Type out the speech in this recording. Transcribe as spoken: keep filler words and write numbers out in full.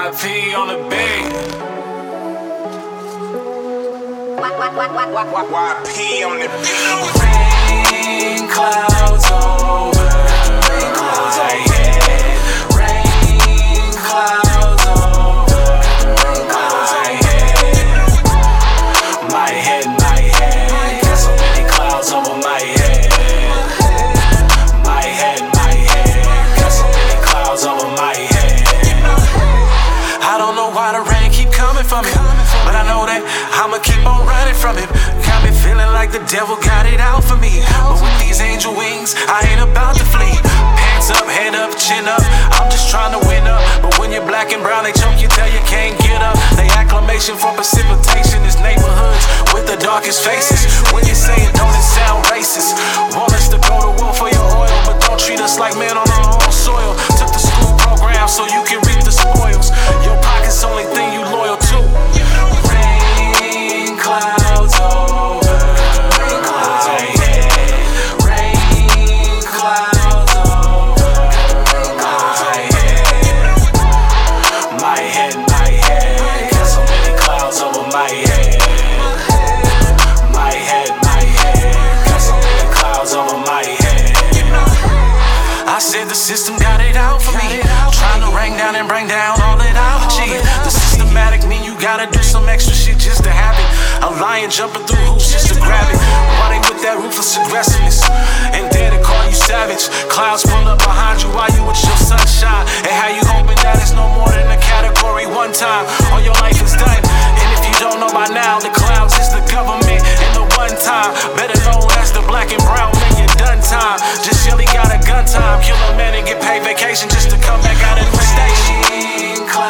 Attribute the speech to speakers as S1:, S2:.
S1: Y P on the beat. Y P on the beat. Rain clouds over my head. Rain clouds over my head. My head, my head. Got so many clouds over my head. My head, my head. Got so many clouds over my head. I don't know why the rain keep coming for me, but I know that I'ma keep on running from it. Got me feeling like the devil got it out for me, but with these angel wings, I ain't about to flee. Pants up, head up, chin up, I'm just trying to win up. But when you're black and brown, they choke you till you can't get up. They acclamation for precipitation is neighborhoods with the darkest faces. When you say it, don't it sound racist? Want us to go to war for your oil, but don't treat us like men on our own soil. Took the school program so you can reap the spoils. Your pocket's the only thing you loyal to. Rain clouds over my head. Rain clouds over my head. My head, my head. Got so many clouds over my head. My head, my head. Got so many clouds over my head. I said the system got it out for me, trying to rank down and bring down all that I've achieved. The systematic mean you gotta do some extra shit just to have it. A lion jumping through hoops just to grab it. Why they with that ruthless aggressiveness and dare to call you savage? Clouds pull up behind you while you with your sunshine, and how you hoping that it's no more than a category one time, or your life is done. And if you don't know by now, the clouds is the government, and the one time better known as the black and brown man, you done time. Just Shelly got a gun time, kill a man and get paid vacation just to come back out of the station.